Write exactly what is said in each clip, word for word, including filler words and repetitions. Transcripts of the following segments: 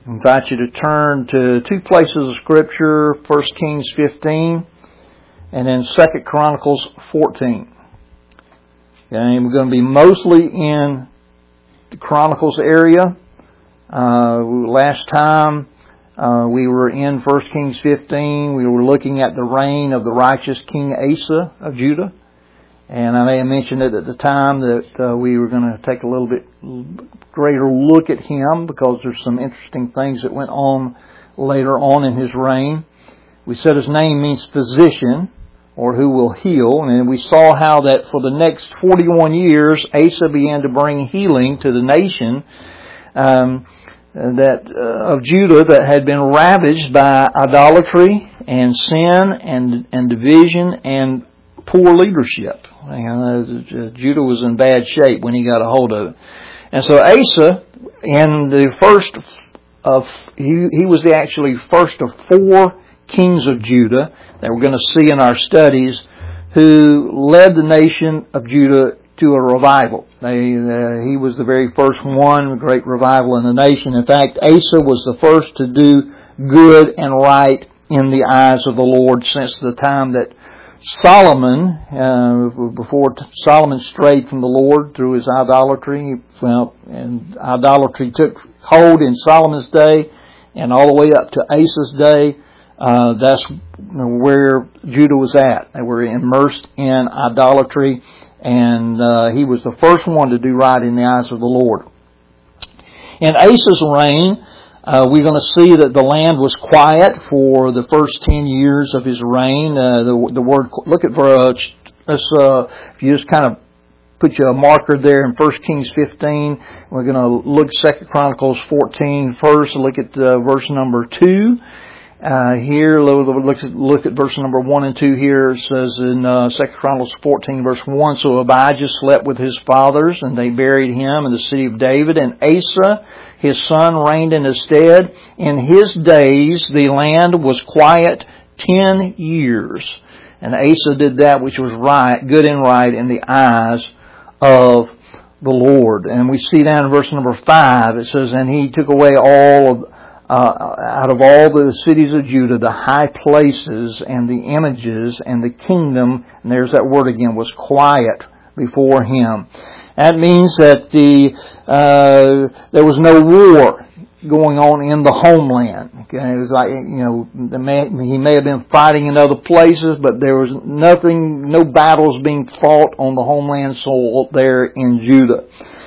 I invite you to turn to two places of Scripture, First Kings fifteen and then Second Chronicles fourteen. Okay, we're going to be mostly in the Chronicles area. Uh, last time uh, we were in First Kings fifteen, we were looking at the reign of the righteous King Asa of Judah. And I may have mentioned it at the time that uh, we were going to take a little bit greater look at him because there's some interesting things that went on later on in his reign. We said his name means physician, or who will heal. And we saw how that for the next forty-one years, Asa began to bring healing to the nation um, that uh, of Judah that had been ravaged by idolatry and sin and, and division and poor leadership. Uh, Judah was in bad shape when he got a hold of it. And so Asa, in the first of, he, he was the actually first of four kings of Judah that we're going to see in our studies who led the nation of Judah to a revival. They, uh, he was the very first one, a great revival in the nation. In fact, Asa was the first to do good and right in the eyes of the Lord since the time that Solomon, uh, before Solomon strayed from the Lord through his idolatry, well, and idolatry took hold in Solomon's day and all the way up to Asa's day. Uh, that's where Judah was at. They were immersed in idolatry, and uh, he was the first one to do right in the eyes of the Lord. In Asa's reign, Uh, we're going to see that the land was quiet for the first ten years of his reign. Uh, the, the word, look at, uh, let's, uh, if you just kind of put your marker there in First Kings fifteen, we're going to look Second Chronicles fourteen first. Look at uh, verse number two. Uh, here, look at, look at verse number one and two here. It says in uh, Second Chronicles fourteen, verse one, so Abijah slept with his fathers, and they buried him in the city of David, and Asa, his son, reigned in his stead. In his days, the land was quiet ten years. And Asa did that which was right, good and right in the eyes of the Lord. And we see down in verse number five, it says, and he took away all of, uh, out of all the cities of Judah, the high places and the images, and the kingdom, and there's that word again, was quiet before him. That means that the uh, there was no war going on in the homeland. Okay? It was like, you know, the man, he may have been fighting in other places, but there was nothing, no battles being fought on the homeland soil there in Judah.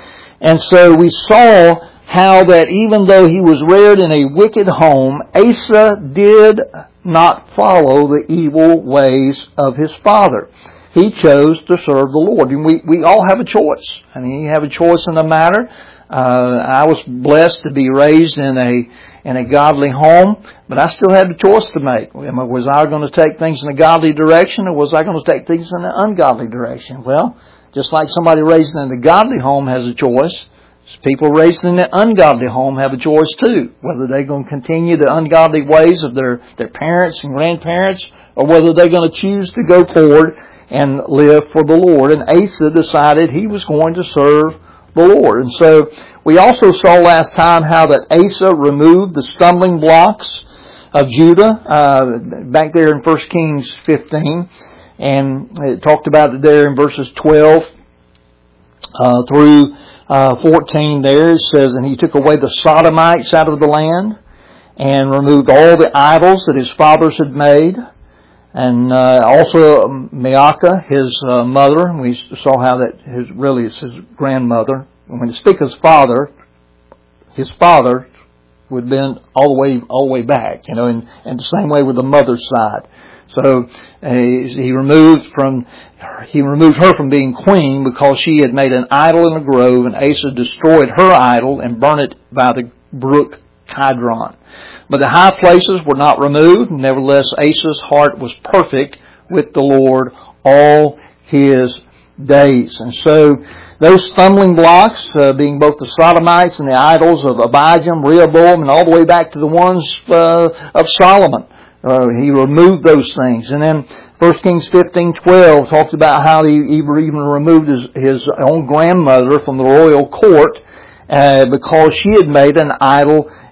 And so we saw how that even though he was reared in a wicked home, Asa did not follow the evil ways of his father. He chose to serve the Lord. And we, we all have a choice. I mean, you have a choice in the matter. Uh, I was blessed to be raised in a in a godly home, but I still had a choice to make. Was I going to take things in a godly direction, or was I going to take things in an ungodly direction? Well, just like somebody raised in a godly home has a choice, people raised in an ungodly home have a choice too. Whether they're going to continue the ungodly ways of their, their parents and grandparents, or whether they're going to choose to go forward and live for the Lord. And Asa decided he was going to serve the Lord. And so we also saw last time how that Asa removed the stumbling blocks of Judah, uh, back there in First Kings fifteen. And it talked about it there in verses twelve uh, through uh, fourteen there. It says, and he took away the Sodomites out of the land and removed all the idols that his fathers had made. And uh, also Maacah, his uh, mother, we saw how that his really is his grandmother. When you speak of his father, his father would have been all the way all the way back, you know, and, and the same way with the mother's side. So uh, he removed from he removed her from being queen because she had made an idol in a grove, and Asa destroyed her idol and burned it by the brook Kidron. But the high places were not removed. Nevertheless, Asa's heart was perfect with the Lord all his days. And so those stumbling blocks, uh, being both the Sodomites and the idols of Abijah, Rehoboam, and all the way back to the ones uh, of Solomon, uh, he removed those things. And then First Kings fifteen twelve talks about how he even removed his, his own grandmother from the royal court uh, because she had made an idol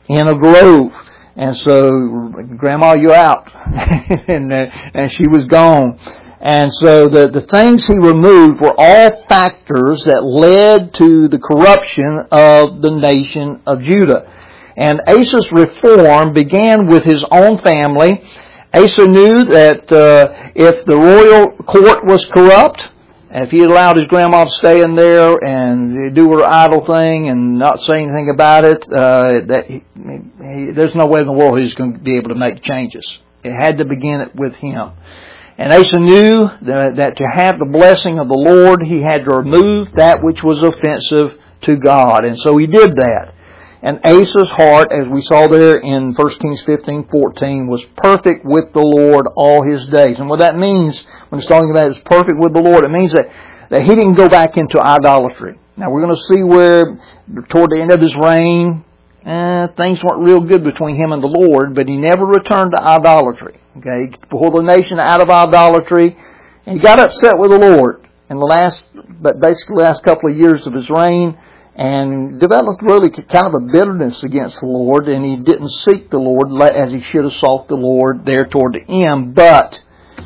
in a grove. And so, Grandma, you're out. and, uh, and she was gone. And so the, the things he removed were all factors that led to the corruption of the nation of Judah. And Asa's reform began with his own family. Asa knew that uh, if the royal court was corrupt, if he allowed his grandma to stay in there and do her idle thing and not say anything about it, uh, that he, he, there's no way in the world he's going to be able to make changes. It had to begin with him. And Asa knew that, that to have the blessing of the Lord, he had to remove that which was offensive to God. And so he did that. And Asa's heart, as we saw there in First Kings fifteen fourteen, was perfect with the Lord all his days. And what that means, when it's talking about it's perfect with the Lord, it means that, that he didn't go back into idolatry. Now we're going to see where, toward the end of his reign, eh, things weren't real good between him and the Lord, but he never returned to idolatry. Okay, he pulled the nation out of idolatry, and he got upset with the Lord in the last, but basically the last couple of years of his reign, and developed really kind of a bitterness against the Lord, and he didn't seek the Lord as he should have sought the Lord there toward the end, but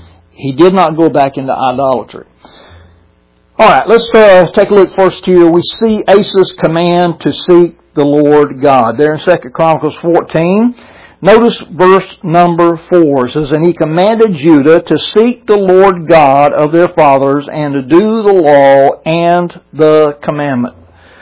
he did not go back into idolatry. Alright, let's uh, take a look first here. We see Asa's command to seek the Lord God. There in Second Chronicles fourteen, notice verse number four. It says, "And he commanded Judah to seek the Lord God of their fathers, and to do the law and the commandment."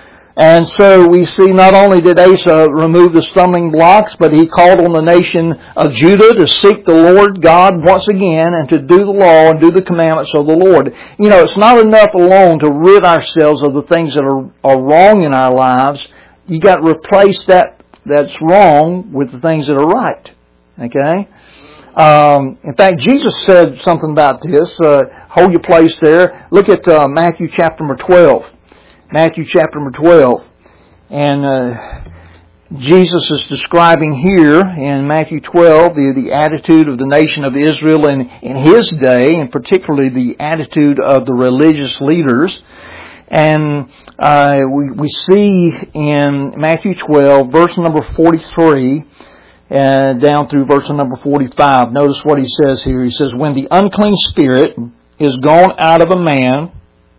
And so we see not only did Asa remove the stumbling blocks, but he called on the nation of Judah to seek the Lord God once again and to do the law and do the commandments of the Lord. You know, it's not enough alone to rid ourselves of the things that are, are wrong in our lives. You got to replace that that's wrong with the things that are right. Okay? Um, in fact, Jesus said something about this. Uh, hold your place there. Look at uh, Matthew chapter number twelve. Matthew chapter number twelve. And uh, Jesus is describing here in Matthew twelve the, the attitude of the nation of Israel in, in his day, and particularly the attitude of the religious leaders. And uh, we, we see in Matthew twelve, verse number forty-three, uh, down through verse number forty-five. Notice what he says here. He says, "When the unclean spirit is gone out of a man,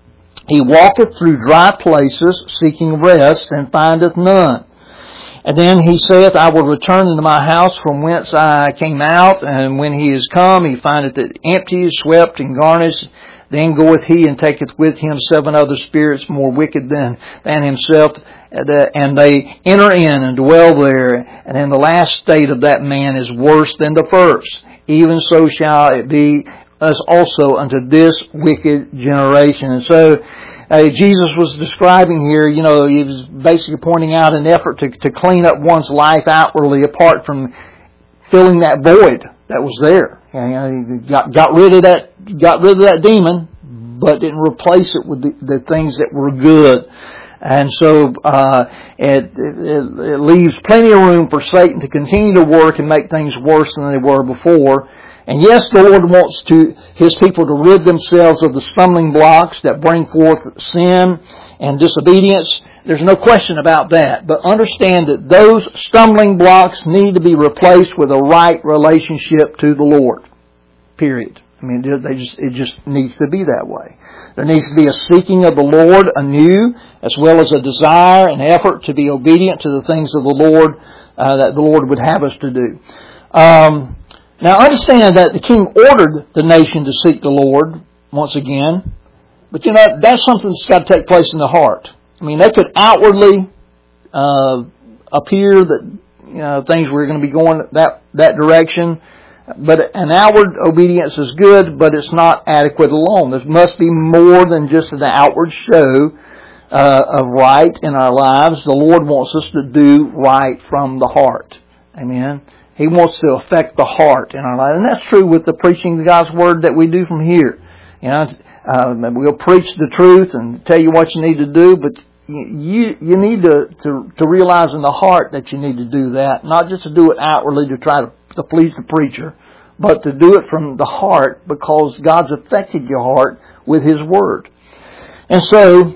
he walketh through dry places, seeking rest, and findeth none. And then he saith, I will return into my house from whence I came out. And when he is come, he findeth it empty, swept, and garnished. Then goeth he and taketh with him seven other spirits more wicked than, than himself. And they enter in and dwell there. And then the last state of that man is worse than the first. Even so shall it be us also unto this wicked generation." And so uh, Jesus was describing here, you know, he was basically pointing out an effort to, to clean up one's life outwardly apart from filling that void that was there. You know, he got, got rid of that, got rid of that demon, but didn't replace it with the, the things that were good. And so uh, it, it, it leaves plenty of room for Satan to continue to work and make things worse than they were before. And yes, the Lord wants to His people to rid themselves of the stumbling blocks that bring forth sin and disobedience. There's no question about that. But understand that those stumbling blocks need to be replaced with a right relationship to the Lord. Period. I mean, they just, it just needs to be that way. There needs to be a seeking of the Lord anew, as well as a desire and effort to be obedient to the things of the Lord uh, that the Lord would have us to do. Um, now, understand that the king ordered the nation to seek the Lord once again, but you know that's something that's got to take place in the heart. I mean, they could outwardly uh, appear that you know things were going to be going that that direction. But an outward obedience is good, but it's not adequate alone. There must be more than just an outward show uh, of right in our lives. The Lord wants us to do right from the heart. Amen. He wants to affect the heart in our life. And that's true with the preaching of God's Word that we do from here. You know, uh, we'll preach the truth and tell you what you need to do, but you you need to, to, to realize in the heart that you need to do that. Not just to do it outwardly to try to, to please the preacher, but to do it from the heart because God's affected your heart with His Word. And so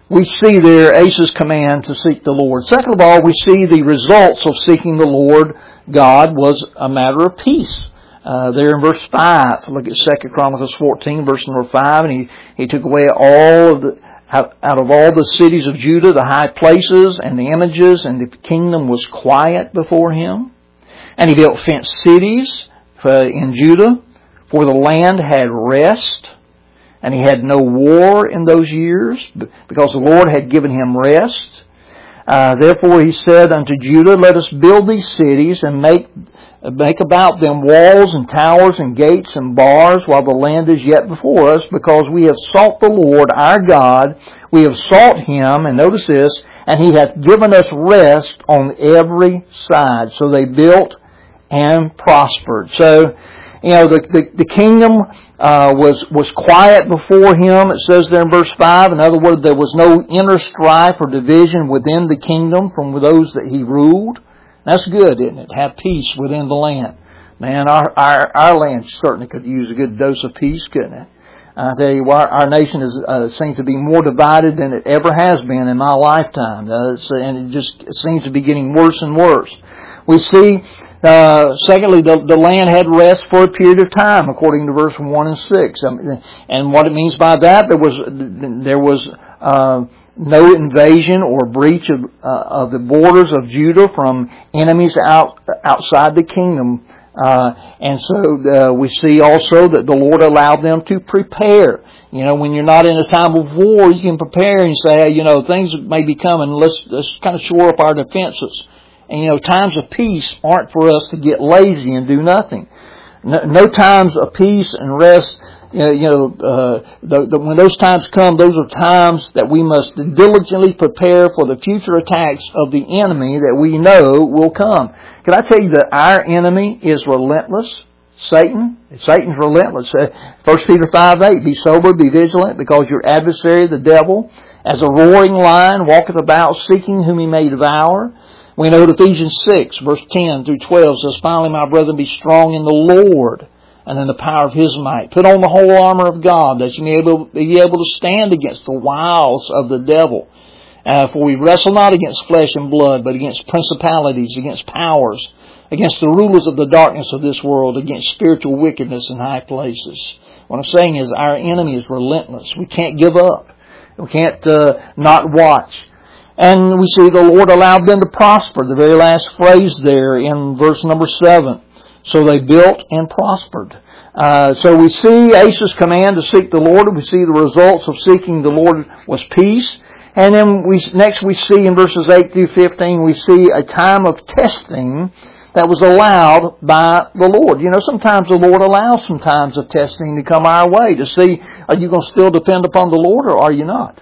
we see there Asa's command to seek the Lord. Second of all, we see the results of seeking the Lord God was a matter of peace. Uh, there in verse five, look at Second Chronicles fourteen, verse number five, and he, he took away all of the, out, out of all the cities of Judah, the high places and the images, and the kingdom was quiet before him. And he built fenced cities for, in Judah, for the land had rest, and he had no war in those years, because the Lord had given him rest. Uh, therefore he said unto Judah, let us build these cities and make make about them walls and towers and gates and bars while the land is yet before us, because we have sought the Lord our God. We have sought Him, and notice this, and He hath given us rest on every side. So they built and prospered. So, you know, the, the, the kingdom uh, was, was quiet before him. It says there in verse five. In other words, there was no inner strife or division within the kingdom from those that he ruled. That's good, isn't it? Have peace within the land. Man, our, our, our land certainly could use a good dose of peace, couldn't it? I tell you what, our nation is, uh, seems to be more divided than it ever has been in my lifetime. Uh, and it just it seems to be getting worse and worse. We see, uh, secondly, the, the land had rest for a period of time, according to verse one and six. Um, and what it means by that, there was, there was, uh, no invasion or breach of, uh, of the borders of Judah from enemies out, outside the kingdom. Uh, and so, uh, we see also that the Lord allowed them to prepare. You know, when you're not in a time of war, you can prepare and say, hey, you know, things may be coming. Let's, let's kind of shore up our defenses. And, you know, times of peace aren't for us to get lazy and do nothing. No, no times of peace and rest, you know, you know uh, the, the, when those times come, those are times that we must diligently prepare for the future attacks of the enemy that we know will come. Can I tell you that our enemy is relentless? Satan. Satan's relentless. First Peter five eight, be sober, be vigilant, because your adversary, the devil, as a roaring lion, walketh about, seeking whom he may devour. We know that Ephesians six, verse ten through twelve says, finally, my brethren, be strong in the Lord and in the power of His might. Put on the whole armor of God, that you may be able, be able to stand against the wiles of the devil. Uh, for we wrestle not against flesh and blood, but against principalities, against powers, against the rulers of the darkness of this world, against spiritual wickedness in high places. What I'm saying is our enemy is relentless. We can't give up. We can't uh, not watch. And we see the Lord allowed them to prosper. The very last phrase there in verse number seven. So they built and prospered. Uh, so we see Asa's command to seek the Lord. We see the results of seeking the Lord was peace. And then we next we see in verses eight through fifteen, we see a time of testing that was allowed by the Lord. You know, sometimes the Lord allows some times of testing to come our way to see, are you going to still depend upon the Lord or are you not?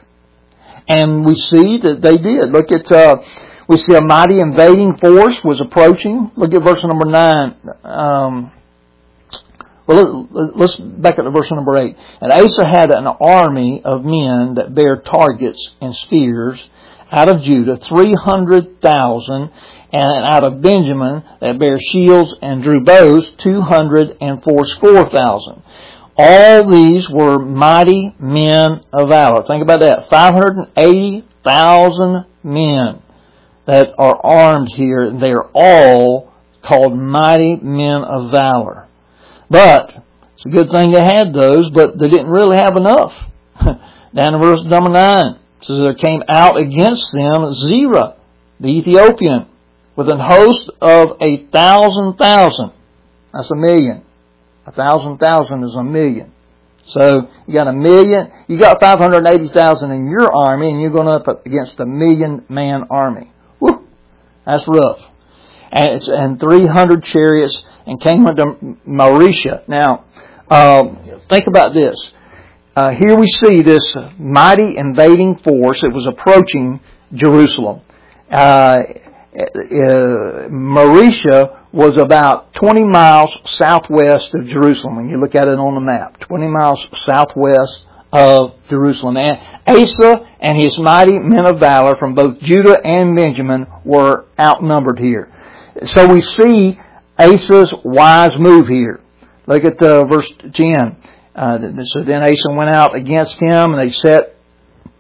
And we see that they did. Look at, uh, we see a mighty invading force was approaching. Look at verse number nine. Um, well, let's back up to verse number eight. And Asa had an army of men that bare targets and spears out of Judah, three hundred thousand, and out of Benjamin that bare shields and drew bows, two hundred and fourscore thousand. All these were mighty men of valor. Think about that. five hundred eighty thousand men that are armed here. They are all called mighty men of valor. But it's a good thing they had those, but they didn't really have enough. Down in verse number nine, it says there came out against them Zerah, the Ethiopian, with an host of a thousand thousand. That's a million. A thousand thousand is a million. So you got a million, you got five hundred eighty thousand in your army, and you're going up against a million man army. Woo! That's rough. And, it's, and three hundred chariots, and came unto Marisha. Now, uh, think about this. Uh, here we see this mighty invading force that was approaching Jerusalem. Uh, uh, Marisha was about twenty miles southwest of Jerusalem. When you look at it on the map, twenty miles southwest of Jerusalem. And Asa and his mighty men of valor from both Judah and Benjamin were outnumbered here. So we see Asa's wise move here. Look at uh, verse ten. Uh, so then Asa went out against him, and they set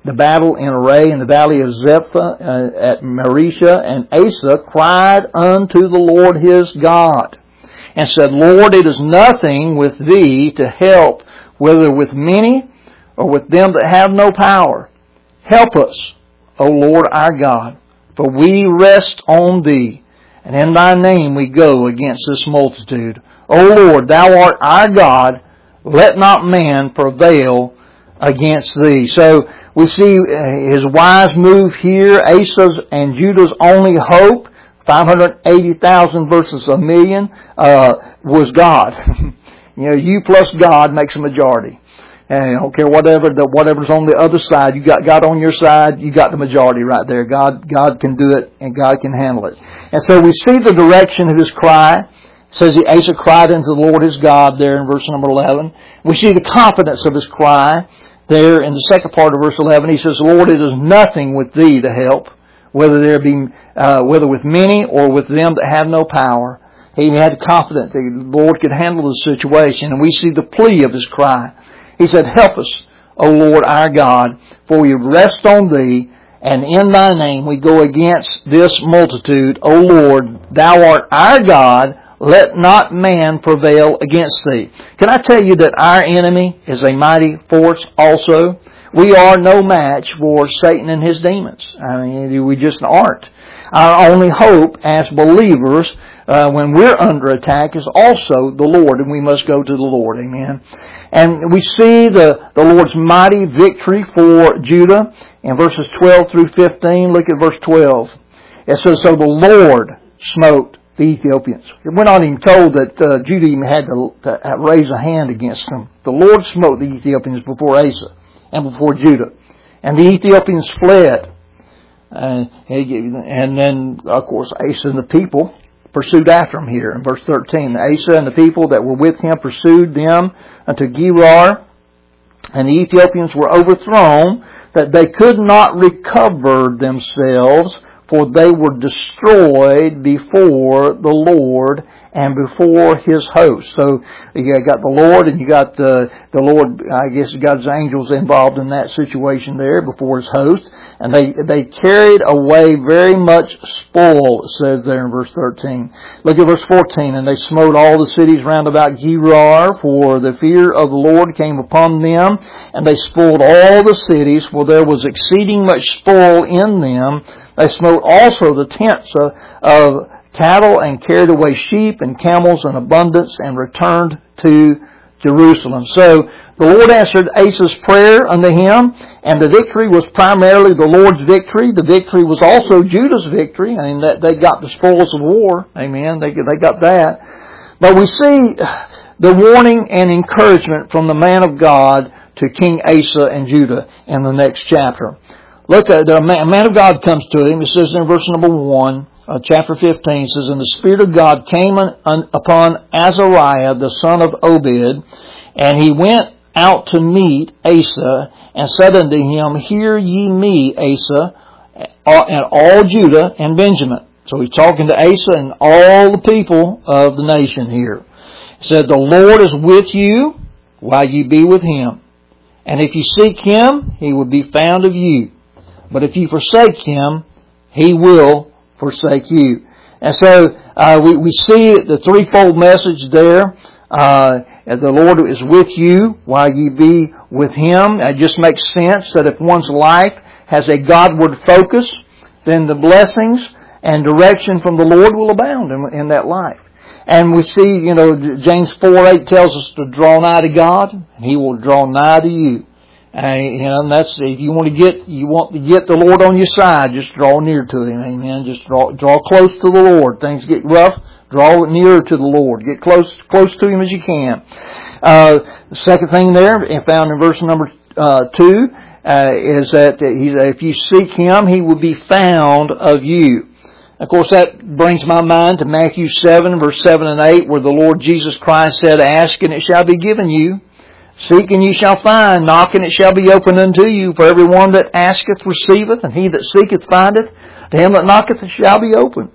the battle in array in the valley of Zephath uh, at Mareshah, and Asa cried unto the Lord his God, and said, Lord, it is nothing with thee to help, whether with many or with them that have no power. Help us, O Lord our God, for we rest on thee, and in thy name we go against this multitude. O Lord, thou art our God, let not man prevail against thee. So we see his wise move here. Asa's and Judah's only hope, five hundred eighty thousand versus a million, uh, was God. You know, you plus God makes a majority. And I don't care whatever the whatever's on the other side. You got God on your side. You got the majority right there. God, God can do it, and God can handle it. And so we see the direction of his cry. It says he Asa cried unto the Lord his God there in verse number eleven. We see the confidence of his cry there in the second part of verse eleven. He says, Lord, it is nothing with thee to help, whether there be uh, whether with many or with them that have no power. He had confidence that the Lord could handle the situation, and we see the plea of his cry. He said, help us, O Lord our God, for we rest on thee, and in thy name we go against this multitude. O Lord, thou art our God, let not man prevail against thee. Can I tell you that our enemy is a mighty force also? We are no match for Satan and his demons. I mean, we just aren't. Our only hope as believers uh, when we're under attack is also the Lord, and we must go to the Lord. Amen. And we see the, the Lord's mighty victory for Judah in verses twelve through fifteen. Look at verse twelve. It says, so the Lord smote the Ethiopians. We're not even told that uh, Judah even had to, to raise a hand against them. The Lord smote the Ethiopians before Asa and before Judah. And the Ethiopians fled. Uh, and then, of course, Asa and the people pursued after him here in verse thirteen. Asa and the people that were with him pursued them unto Gerar, and the Ethiopians were overthrown, that they could not recover themselves, for they were destroyed before the Lord and before his host. So you got the Lord, and you got uh, the Lord, I guess God's angels involved in that situation there before his host. And they they carried away very much spoil, it says there in verse thirteen. Look at verse fourteen. And they smote all the cities round about Gerar, for the fear of the Lord came upon them. And they spoiled all the cities, for there was exceeding much spoil in them. They smote also the tents of, of cattle, and carried away sheep and camels in abundance, and returned to Jerusalem. So the Lord answered Asa's prayer unto him, and the victory was primarily the Lord's victory. The victory was also Judah's victory. I mean, that they got the spoils of war. Amen. They they got that. But we see the warning and encouragement from the man of God to King Asa and Judah in the next chapter. Look at the man, man of God comes to him. It says in verse number one, uh, chapter fifteen, it says, and the Spirit of God came on, on, upon Azariah, the son of Obed, and he went out to meet Asa, and said unto him, hear ye me, Asa, and all Judah and Benjamin. So he's talking to Asa and all the people of the nation here. He said, the Lord is with you while ye be with him. And if you seek him, he will be found of you. But if you forsake him, he will forsake you. And so uh, we, we see the threefold message there. Uh, the Lord is with you while ye be with him. It just makes sense that if one's life has a Godward focus, then the blessings and direction from the Lord will abound in, in that life. And we see, you know, James four eight tells us to draw nigh to God, and he will draw nigh to you. And, you know, and that's, if you want to get, you want to get the Lord on your side, just draw near to him. Amen. Just draw, draw close to the Lord. Things get rough, draw nearer to the Lord. Get close, close to him as you can. Uh, the second thing there, found in verse number, uh, two, uh, is that he, if you seek him, he will be found of you. Of course, that brings my mind to Matthew seven, verse seven and eight, where the Lord Jesus Christ said, ask and it shall be given you. Seek and you shall find. Knock and it shall be opened unto you. For every one that asketh receiveth, and he that seeketh findeth. To him that knocketh it shall be opened.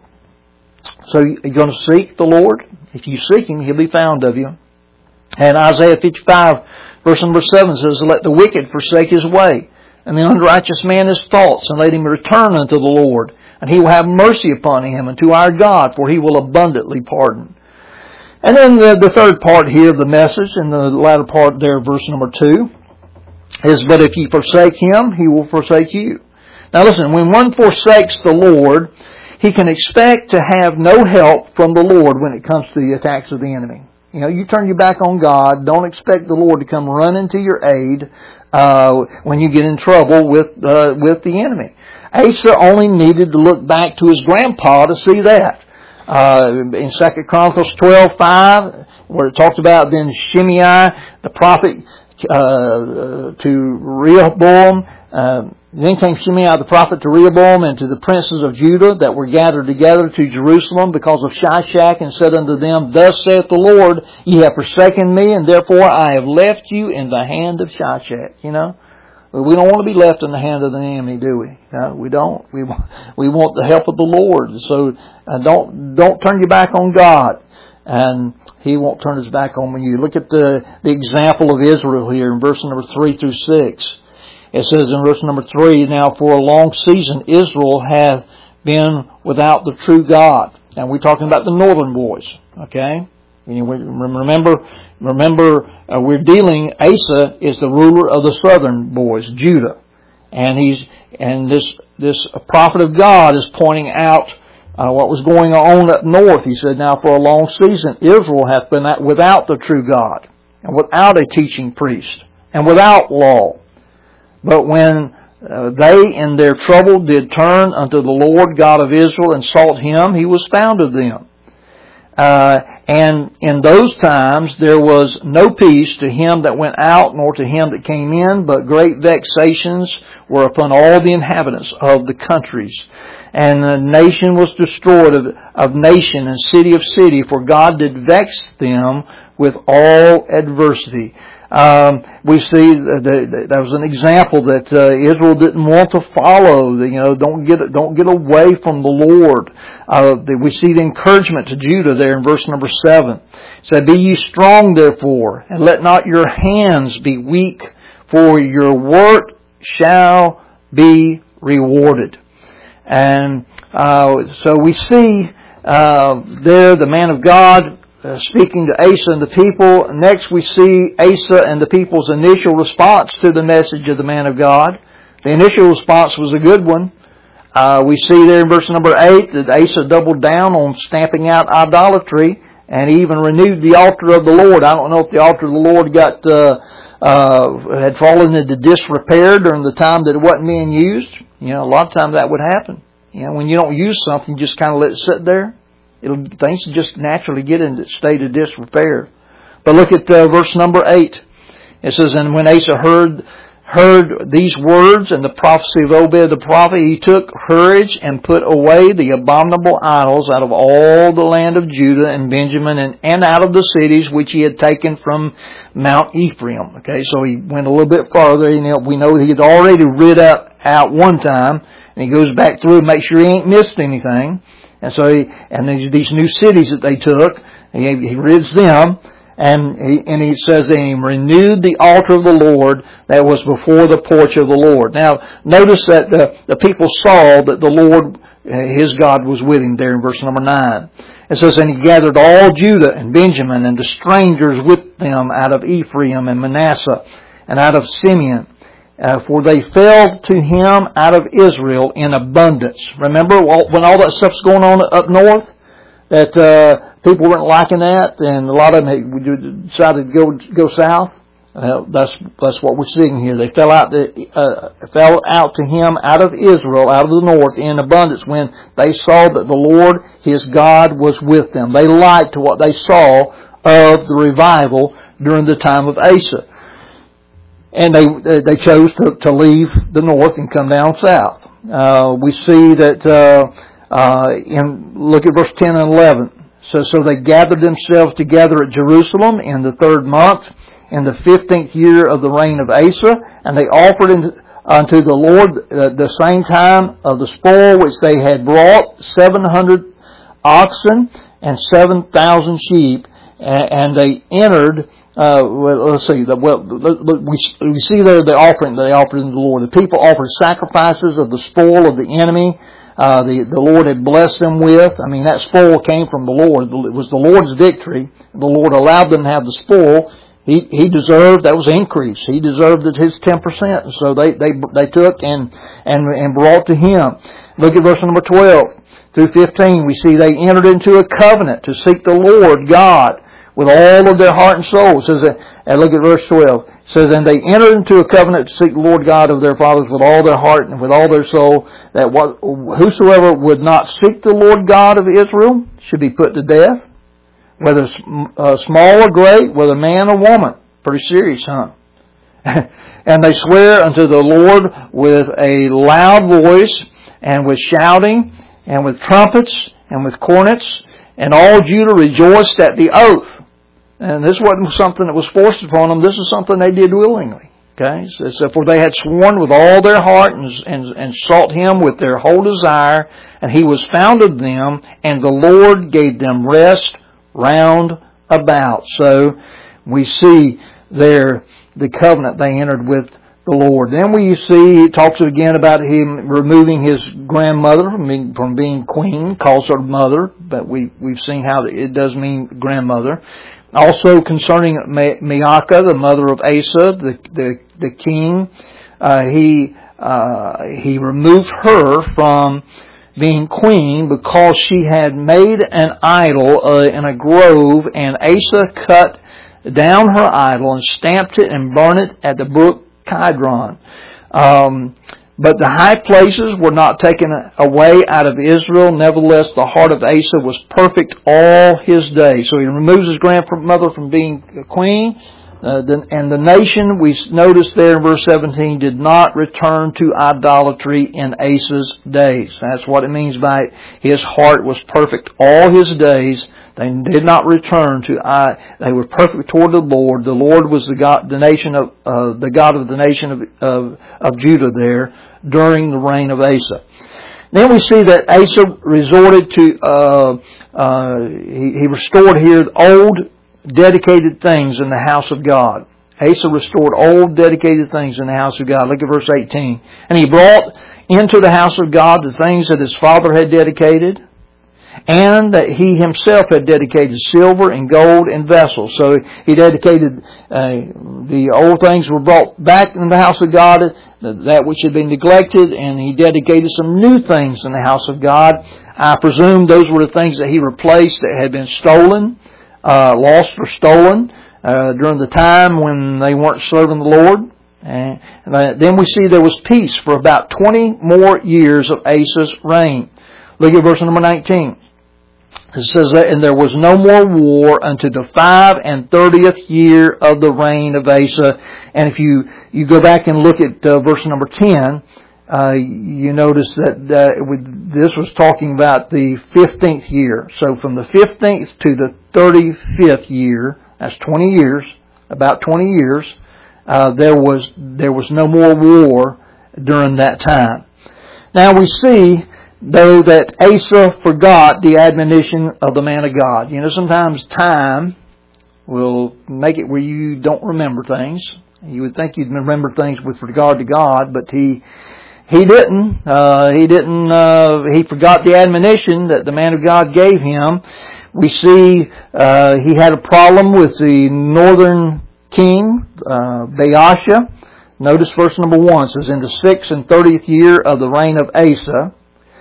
So you're going to seek the Lord. If you seek him, he'll be found of you. And Isaiah fifty-five, verse number seven says, let the wicked forsake his way, and the unrighteous man his thoughts, and let him return unto the Lord, and He will have mercy upon him, and to our God, for He will abundantly pardon. And then the, the third part here of the message, in the latter part there, verse number two, is, but if ye forsake Him, He will forsake you. Now listen, when one forsakes the Lord, he can expect to have no help from the Lord when it comes to the attacks of the enemy. You know, you turn your back on God, don't expect the Lord to come running to your aid uh, when you get in trouble with uh, with the enemy. Asa only needed to look back to his grandpa to see that. Uh, in Second Chronicles twelve five, where it talked about then Shimei, the prophet, uh, to Rehoboam, uh, then came Shimei the prophet to Rehoboam and to the princes of Judah that were gathered together to Jerusalem because of Shishak, and said unto them, Thus saith the Lord, Ye have forsaken me, and therefore I have left you in the hand of Shishak. You know, we don't want to be left in the hand of the enemy, do we? No, we don't. We we want the help of the Lord. So uh, don't don't turn your back on God, and He won't turn His back on you. Look at the the example of Israel here in verse number three through six. It says in verse number three, Now for a long season Israel hath been without the true God. And we're talking about the northern boys, okay? Remember, remember, uh, we're dealing, Asa is the ruler of the southern boys, Judah. And he's, and this, this prophet of God is pointing out uh, what was going on up north. He said, Now for a long season Israel hath been without the true God, and without a teaching priest, and without law. But when uh, they in their trouble did turn unto the Lord God of Israel and sought Him, He was found of them. Uh, and in those times there was no peace to him that went out, nor to him that came in, but great vexations were upon all the inhabitants of the countries. And the nation was destroyed of, of nation and city of city, for God did vex them with all adversity. Um, we see that there was an example that uh, Israel didn't want to follow. You know, don't get don't get away from the Lord. Uh, we see the encouragement to Judah there in verse number seven. It said, "Be ye strong, therefore, and let not your hands be weak, for your work shall be rewarded." And uh, so we see uh, there the man of God Uh, speaking to Asa and the people. Next we see Asa and the people's initial response to the message of the man of God. The initial response was a good one. Uh, we see there in verse number eight that Asa doubled down on stamping out idolatry, and he even renewed the altar of the Lord. I don't know if the altar of the Lord got uh, uh, had fallen into disrepair during the time that it wasn't being used. You know, a lot of times that would happen. You know, when you don't use something, you just kind of let it sit there. It'll, things just naturally get into a state of disrepair. But look at uh, verse number eight. It says, "And when Asa heard heard these words and the prophecy of Obed the prophet, he took courage and put away the abominable idols out of all the land of Judah and Benjamin, and, and out of the cities which he had taken from Mount Ephraim." Okay, so he went a little bit farther. You know, we know he had already rid out, out one time, and he goes back through and makes sure he ain't missed anything. And so, he, and these new cities that they took, he, he rids them, and he, and he says that he renewed the altar of the Lord that was before the porch of the Lord. Now, notice that the, the people saw that the Lord, his God, was with him there in verse number nine. It says, "And he gathered all Judah and Benjamin and the strangers with them out of Ephraim and Manasseh and out of Simeon. Uh, for they fell to him out of Israel in abundance." Remember when all that stuff's going on up north? That uh, people weren't liking that, and a lot of them decided to go go south. Uh, that's that's what we're seeing here. They fell out to, uh, fell out to him out of Israel, out of the north, in abundance when they saw that the Lord, his God, was with them. They liked what they saw of the revival during the time of Asa. And they they chose to, to leave the north and come down south. Uh, we see that uh, uh, in look at verse ten and eleven. So so they gathered themselves together at Jerusalem in the third month, in the fifteenth year of the reign of Asa, and they offered unto the Lord uh, the same time of the spoil which they had brought, seven hundred oxen and seven thousand sheep, and, and they entered Uh, well, let's see. The, well, we, we see there the offering that they offered to the Lord. The people offered sacrifices of the spoil of the enemy. Uh, the, the Lord had blessed them with. I mean, that spoil came from the Lord. It was the Lord's victory. The Lord allowed them to have the spoil. He, he deserved, that was increase. He deserved his ten percent. And so they, they, they took and, and, and brought to Him. Look at verse number twelve through fifteen. We see they entered into a covenant to seek the Lord God with all of their heart and soul. It says that, and look at verse twelve. It says, and they entered into a covenant to seek the Lord God of their fathers with all their heart and with all their soul, that what, whosoever would not seek the Lord God of Israel should be put to death, whether uh, small or great, whether man or woman. Pretty serious, huh? And they swear unto the Lord with a loud voice, and with shouting, and with trumpets, and with cornets, and all Judah rejoiced at the oath. And this wasn't something that was forced upon them. This is something they did willingly. Okay? So, so for they had sworn with all their heart and, and, and sought Him with their whole desire, and He was found of them, and the Lord gave them rest round about. So we see there the covenant they entered with the Lord. Then we see, it talks again about Him removing His grandmother from being, from being queen, calls her mother, but we, we've seen how it does mean grandmother. Also concerning Maacah, the mother of Asa, the, the, the king, uh, he, uh, he removed her from being queen because she had made an idol uh, in a grove, and Asa cut down her idol and stamped it and burned it at the brook Kidron. Um, but the high places were not taken away out of Israel. Nevertheless, the heart of Asa was perfect all his days. So he removes his grandmother from being a queen. Uh, the, and the nation, we notice there in verse seventeen, did not return to idolatry in Asa's days. That's what it means by it. His heart was perfect all his days. They did not return to I. They were perfect toward the Lord. The Lord was the God, the nation of uh, the God of the nation of, of of Judah there during the reign of Asa. Then we see that Asa resorted to uh, uh, he, he restored here old dedicated things in the house of God. Asa restored old dedicated things in the house of God. Look at verse eighteen. And he brought into the house of God the things that his father had dedicated, and that he himself had dedicated silver and gold and vessels. So he dedicated, uh, the old things were brought back in the house of God, that which had been neglected, and he dedicated some new things in the house of God. I presume those were the things that he replaced that had been stolen, uh, lost or stolen, uh, during the time when they weren't serving the Lord. And then we see there was peace for about twenty more years of Asa's reign. Look at verse number nineteen. It says that, and there was no more war unto the five and thirtieth year of the reign of Asa. And if you, you go back and look at uh, verse number ten, uh, you notice that uh, with, this was talking about the fifteenth year. So from the fifteenth to the thirty-fifth year, that's twenty years, about twenty years, uh, there was there was no more war during that time. Now we see, though, that Asa forgot the admonition of the man of God. You know, sometimes time will make it where you don't remember things. You would think you'd remember things with regard to God, but he he didn't. Uh, he didn't. Uh, he forgot the admonition that the man of God gave him. We see uh, he had a problem with the northern king, uh, Baasha. Notice verse number one. It says, in the sixth and thirtieth year of the reign of Asa,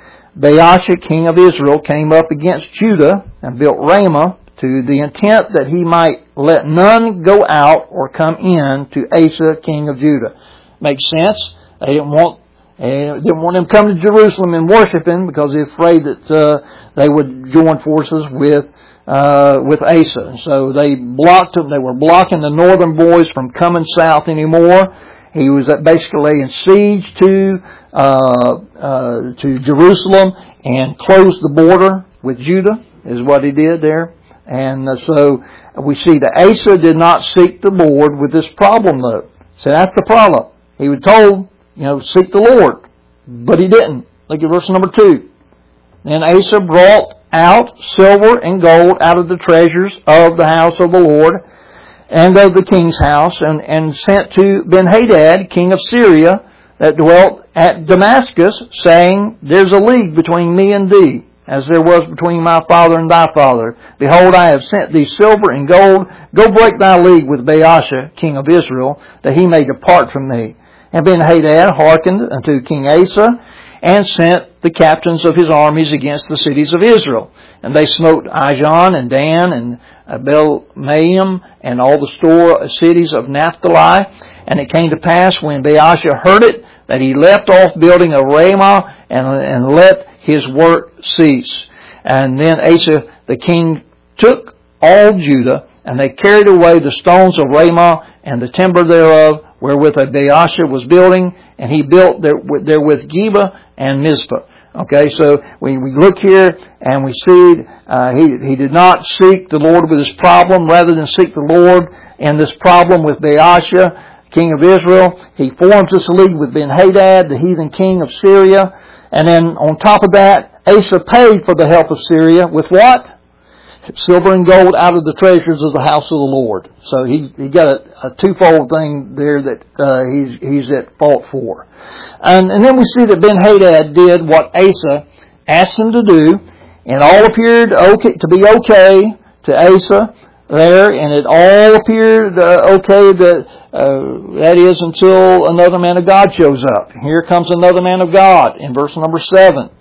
Baasha, king of Israel, came up against Judah and built Ramah to the intent that he might let none go out or come in to Asa, king of Judah. Makes sense. They didn't want they didn't want him to come to Jerusalem and worship him because they're afraid that uh, they would join forces with uh, with Asa. And so they blocked him. They were blocking the northern boys from coming south anymore. He was basically laying siege to uh, uh, to Jerusalem and closed the border with Judah, is what he did there. And uh, so we see that Asa did not seek the Lord with this problem, though. So that's the problem. He was told, you know, seek the Lord, but he didn't. Look at verse number two. Then Asa brought out silver and gold out of the treasures of the house of the Lord, and of the king's house, and, and sent to Ben-Hadad, king of Syria, that dwelt at Damascus, saying, There's a league between me and thee, as there was between my father and thy father. Behold, I have sent thee silver and gold. Go break thy league with Baasha, king of Israel, that he may depart from thee. And Ben-Hadad hearkened unto King Asa, and sent the captains of his armies against the cities of Israel. And they smote Ijon and Dan and Abel-maim and all the store cities of Naphtali. And it came to pass when Baasha heard it, that he left off building of Ramah and, and let his work cease. And then Asa the king took all Judah, and they carried away the stones of Ramah and the timber thereof, wherewith Baasha was building, and he built there, therewith Geba and Mizpah. Okay, so we, we look here and we see uh, he he did not seek the Lord with his problem, rather than seek the Lord in this problem with Baasha, king of Israel. He forms this league with Ben-Hadad, the heathen king of Syria, and then on top of that, Asa paid for the help of Syria with what? Silver and gold out of the treasures of the house of the Lord. So he, he got a, a twofold thing there that uh, he's he's at fault for. And, and then we see that Ben-Hadad did what Asa asked him to do, and all appeared okay to be okay to Asa there, and it all appeared uh, okay that uh, that is until another man of God shows up. Here comes another man of God in verse number seven.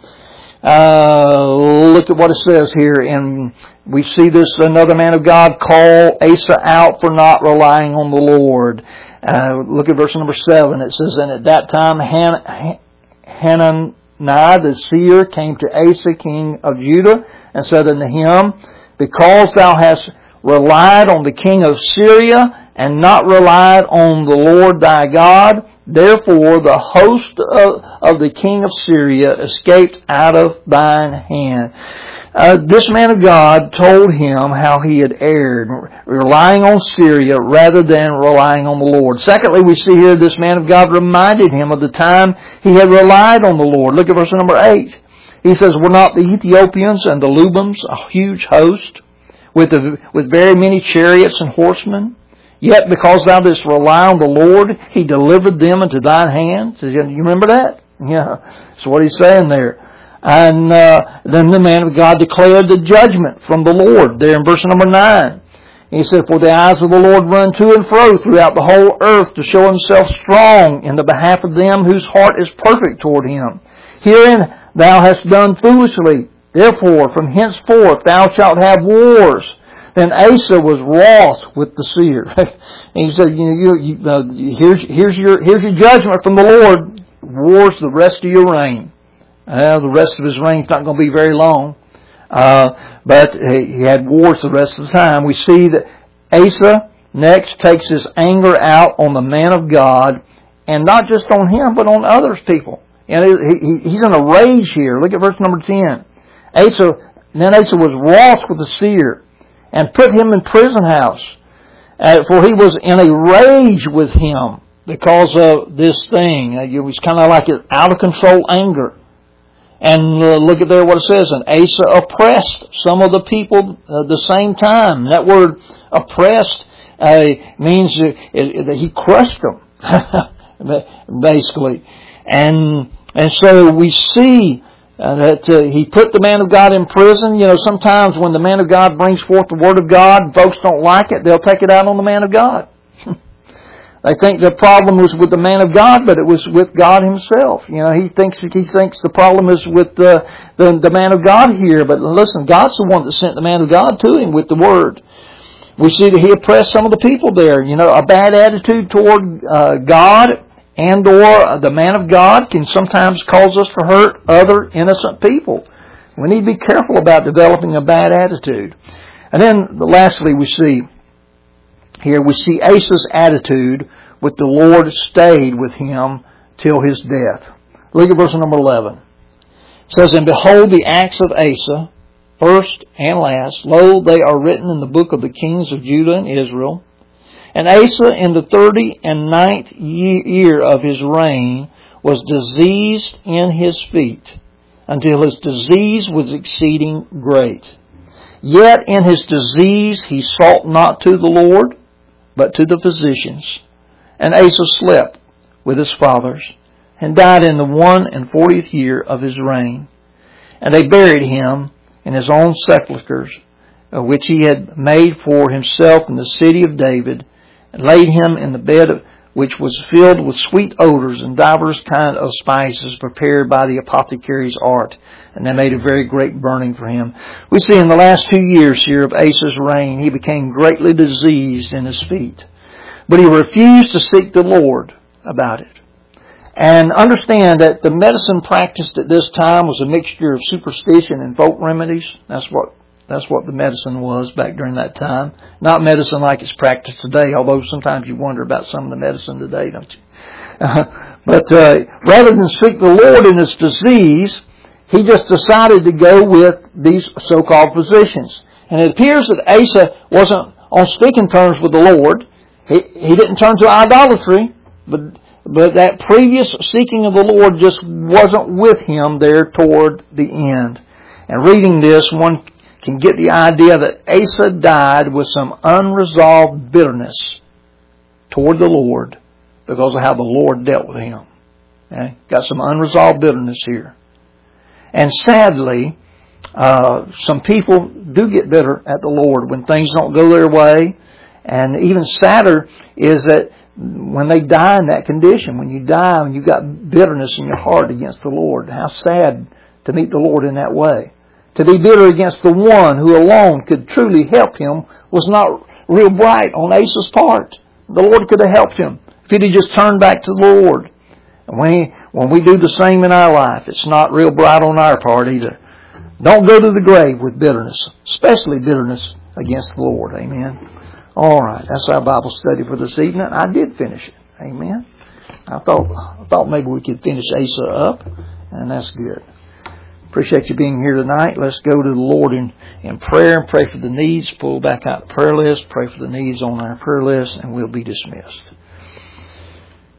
Uh, look at what it says here, and we see this another man of God call Asa out for not relying on the Lord. Uh, look at verse number seven. It says, And at that time Han- Hanani the seer came to Asa king of Judah, and said unto him, Because thou hast relied on the king of Syria, and not relied on the Lord thy God, therefore the host of, of the king of Syria escaped out of thine hand. Uh, this man of God told him how he had erred, relying on Syria rather than relying on the Lord. Secondly, we see here this man of God reminded him of the time he had relied on the Lord. Look at verse number eight. He says, Were not the Ethiopians and the Lubims a huge host, with, the, with very many chariots and horsemen? Yet because thou didst rely on the Lord, He delivered them into thine hands. You remember that? Yeah. That's what he's saying there. And uh, then the man of God declared the judgment from the Lord there in verse number nine. He said, For the eyes of the Lord run to and fro throughout the whole earth to show Himself strong in the behalf of them whose heart is perfect toward Him. Herein thou hast done foolishly. Therefore, from henceforth thou shalt have wars. Then Asa was wroth with the seer. And he said, "You know, you, you, uh, here's here's your here's your judgment from the Lord. Wars the rest of your reign." Uh, the rest of his reign's not going to be very long, uh, but he had wars the rest of the time. We see that Asa next takes his anger out on the man of God, and not just on him, but on others people. And he, he, he's in a rage here. Look at verse number ten. Asa, then Asa was wroth with the seer, and put him in prison house, uh, for he was in a rage with him because of this thing. Uh, it was kind of like an out of control anger. And uh, look at there what it says. And Asa oppressed some of the people at the same time. That word oppressed uh, means that he crushed them, basically. And and so we see uh, that uh, he put the man of God in prison. You know, sometimes when the man of God brings forth the Word of God, folks don't like it. They'll take it out on the man of God. They think the problem was with the man of God, but it was with God Himself. You know, he thinks he thinks the problem is with the, the the man of God here. But listen, God's the one that sent the man of God to him with the Word. We see that he oppressed some of the people there. You know, a bad attitude toward uh, God and or the man of God can sometimes cause us to hurt other innocent people. We need to be careful about developing a bad attitude. And then lastly, we see here, we see Asa's attitude with the Lord stayed with him till his death. Look at verse number eleven. It says, And behold, the acts of Asa, first and last, lo, they are written in the book of the kings of Judah and Israel. And Asa, in the thirty and ninth year of his reign, was diseased in his feet, until his disease was exceeding great. Yet in his disease he sought not to the Lord, but to the physicians. And Asa slept with his fathers, and died in the one and fortieth year of his reign. And they buried him in his own sepulchres, which he had made for himself in the city of David, and laid him in the bed which was filled with sweet odors and divers kind of spices prepared by the apothecary's art. And they made a very great burning for him. We see in the last two years here of Asa's reign, he became greatly diseased in his feet. But he refused to seek the Lord about it. And understand that the medicine practiced at this time was a mixture of superstition and folk remedies. That's what That's what the medicine was back during that time. Not medicine like it's practiced today, although sometimes you wonder about some of the medicine today, don't you? Uh, but uh, rather than seek the Lord in his disease, he just decided to go with these so-called physicians. And it appears that Asa wasn't on speaking terms with the Lord. He, he didn't turn to idolatry, but, but that previous seeking of the Lord just wasn't with him there toward the end. And reading this, one can get the idea that Asa died with some unresolved bitterness toward the Lord because of how the Lord dealt with him. Okay? Got some unresolved bitterness here. And sadly, uh, some people do get bitter at the Lord when things don't go their way. And even sadder is that when they die in that condition, when you die and you've got bitterness in your heart against the Lord, how sad to meet the Lord in that way. To be bitter against the one who alone could truly help him was not real bright on Asa's part. The Lord could have helped him if he'd have just turned back to the Lord. And when, he, when we do the same in our life, it's not real bright on our part either. Don't go to the grave with bitterness, especially bitterness against the Lord. Amen. All right, that's our Bible study for this evening. I did finish it. Amen. I thought I thought maybe we could finish Asa up, and that's good. Appreciate you being here tonight. Let's go to the Lord in, in prayer and pray for the needs. Pull back out the prayer list. Pray for the needs on our prayer list, and we'll be dismissed.